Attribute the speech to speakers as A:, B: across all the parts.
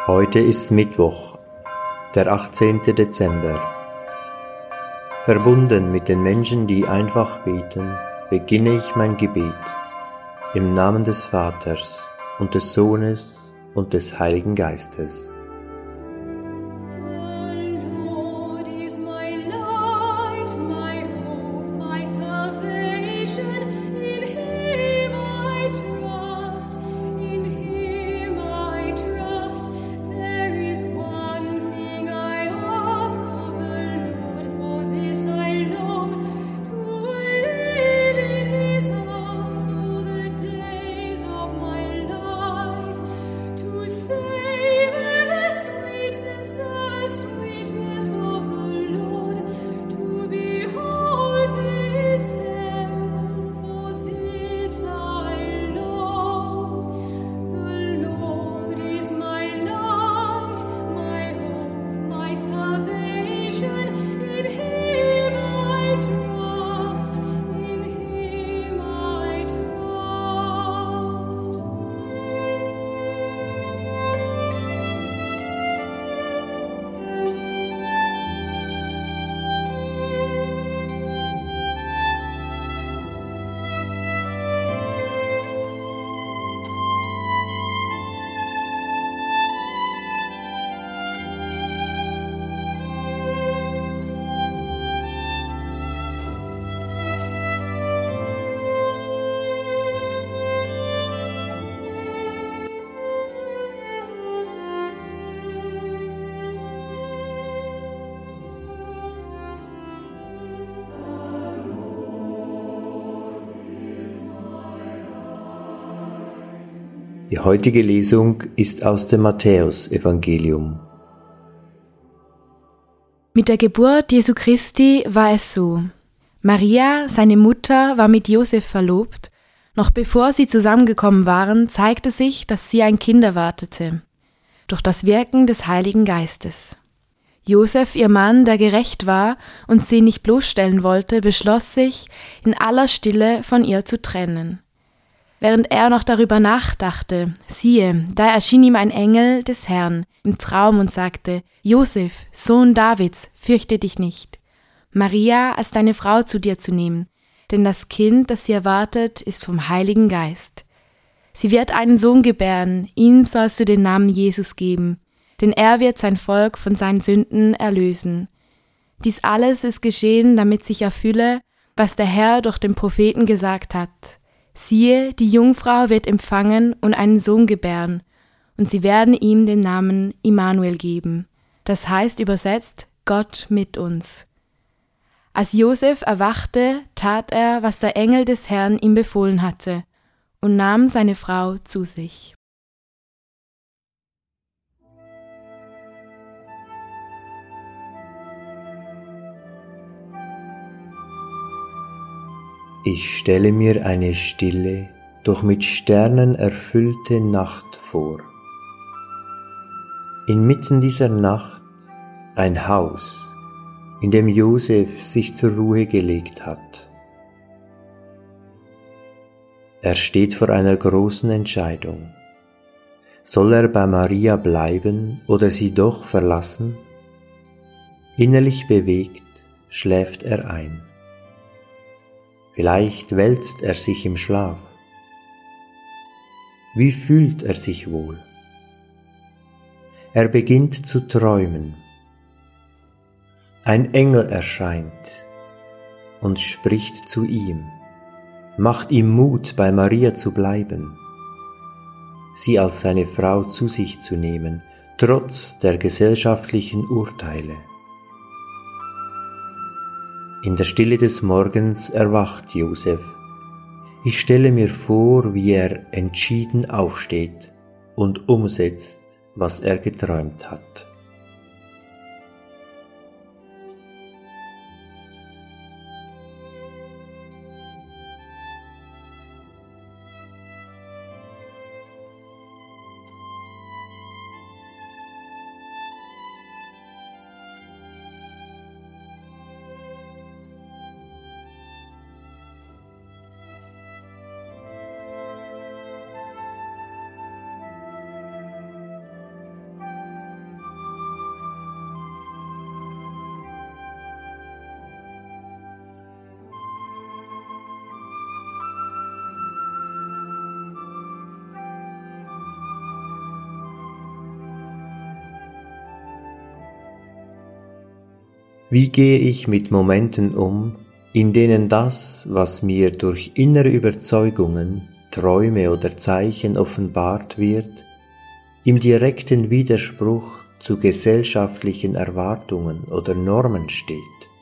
A: Heute ist Mittwoch, der 18. Dezember. Verbunden mit den Menschen, die einfach beten, beginne ich mein Gebet im Namen des Vaters und des Sohnes und des Heiligen Geistes. Die heutige Lesung ist aus dem Matthäusevangelium.
B: Mit der Geburt Jesu Christi war es so. Maria, seine Mutter, war mit Josef verlobt. Noch bevor sie zusammengekommen waren, zeigte sich, dass sie ein Kind erwartete, durch das Wirken des Heiligen Geistes. Josef, ihr Mann, der gerecht war und sie nicht bloßstellen wollte, beschloss sich, in aller Stille von ihr zu trennen. Während er noch darüber nachdachte, siehe, da erschien ihm ein Engel des Herrn im Traum und sagte: Josef, Sohn Davids, fürchte dich nicht, Maria als deine Frau zu dir zu nehmen, denn das Kind, das sie erwartet, ist vom Heiligen Geist. Sie wird einen Sohn gebären, ihm sollst du den Namen Jesus geben, denn er wird sein Volk von seinen Sünden erlösen. Dies alles ist geschehen, damit sich erfülle, was der Herr durch den Propheten gesagt hat. Siehe, die Jungfrau wird empfangen und einen Sohn gebären, und sie werden ihm den Namen Immanuel geben. Das heißt übersetzt, Gott mit uns. Als Josef erwachte, tat er, was der Engel des Herrn ihm befohlen hatte, und nahm seine Frau zu sich.
A: Ich stelle mir eine stille, doch mit Sternen erfüllte Nacht vor. Inmitten dieser Nacht ein Haus, in dem Josef sich zur Ruhe gelegt hat. Er steht vor einer großen Entscheidung. Soll er bei Maria bleiben oder sie doch verlassen? Innerlich bewegt schläft er ein. Vielleicht wälzt er sich im Schlaf. Wie fühlt er sich wohl? Er beginnt zu träumen. Ein Engel erscheint und spricht zu ihm, macht ihm Mut, bei Maria zu bleiben, sie als seine Frau zu sich zu nehmen, trotz der gesellschaftlichen Urteile. In der Stille des Morgens erwacht Josef. Ich stelle mir vor, wie er entschieden aufsteht und umsetzt, was er geträumt hat. Wie gehe ich mit Momenten um, in denen das, was mir durch innere Überzeugungen, Träume oder Zeichen offenbart wird, im direkten Widerspruch zu gesellschaftlichen Erwartungen oder Normen steht?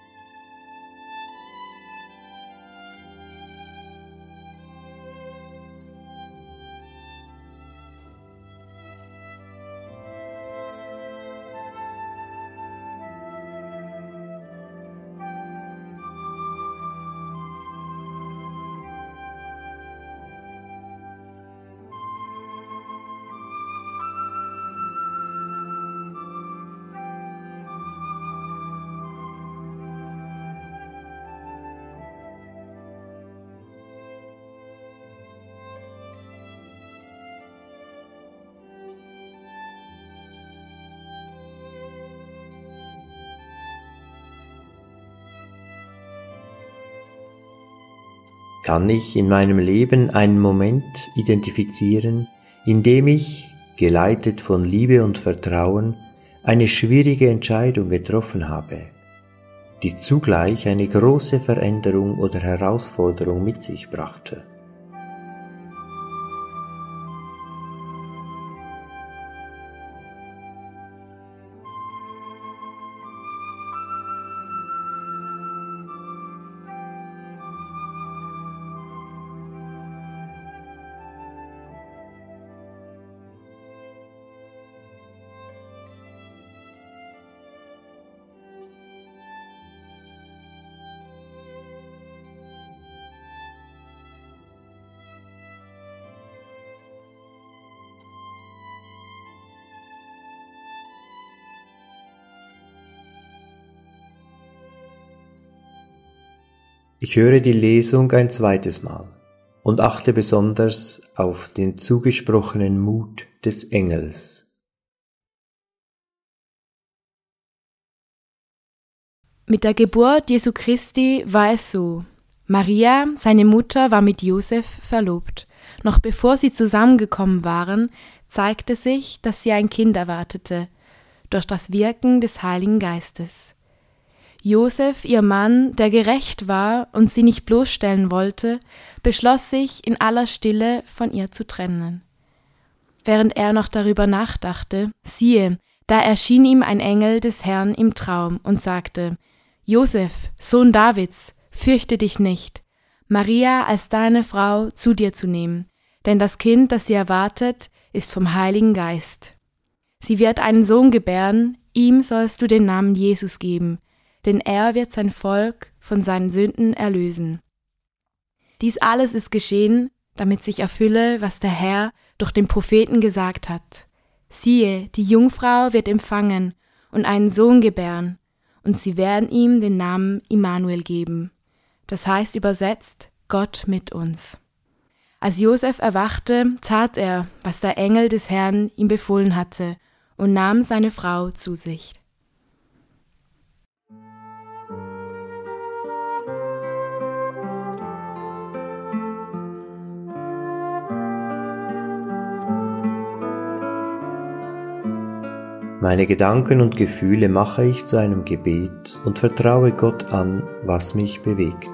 A: Kann ich in meinem Leben einen Moment identifizieren, in dem ich, geleitet von Liebe und Vertrauen, eine schwierige Entscheidung getroffen habe, die zugleich eine große Veränderung oder Herausforderung mit sich brachte? Ich höre die Lesung ein zweites Mal und achte besonders auf den zugesprochenen Mut des Engels.
B: Mit der Geburt Jesu Christi war es so. Maria, seine Mutter, war mit Josef verlobt. Noch bevor sie zusammengekommen waren, zeigte sich, dass sie ein Kind erwartete, durch das Wirken des Heiligen Geistes. Josef, ihr Mann, der gerecht war und sie nicht bloßstellen wollte, beschloss sich, in aller Stille von ihr zu trennen. Während er noch darüber nachdachte, siehe, da erschien ihm ein Engel des Herrn im Traum und sagte: Josef, Sohn Davids, fürchte dich nicht, Maria als deine Frau zu dir zu nehmen, denn das Kind, das sie erwartet, ist vom Heiligen Geist. Sie wird einen Sohn gebären, ihm sollst du den Namen Jesus geben, denn er wird sein Volk von seinen Sünden erlösen. Dies alles ist geschehen, damit sich erfülle, was der Herr durch den Propheten gesagt hat. Siehe, die Jungfrau wird empfangen und einen Sohn gebären, und sie werden ihm den Namen Immanuel geben. Das heißt übersetzt, Gott mit uns. Als Josef erwachte, tat er, was der Engel des Herrn ihm befohlen hatte, und nahm seine Frau zu sich.
A: Meine Gedanken und Gefühle mache ich zu einem Gebet und vertraue Gott an, was mich bewegt.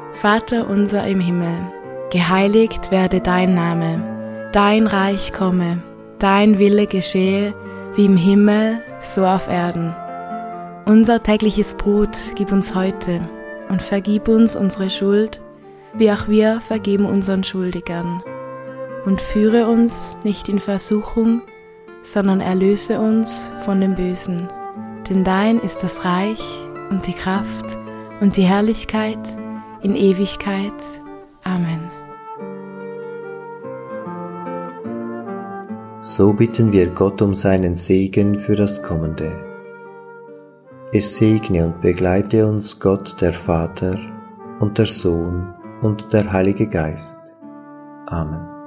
B: Vater unser im Himmel, geheiligt werde dein Name, dein Reich komme, dein Wille geschehe, wie im Himmel, so auf Erden. Unser tägliches Brot gib uns heute und vergib uns unsere Schuld, wie auch wir vergeben unseren Schuldigern. Und führe uns nicht in Versuchung, sondern erlöse uns von dem Bösen. Denn dein ist das Reich und die Kraft und die Herrlichkeit in Ewigkeit. Amen.
A: So bitten wir Gott um seinen Segen für das Kommende. Es segne und begleite uns Gott, der Vater und der Sohn und der Heilige Geist. Amen.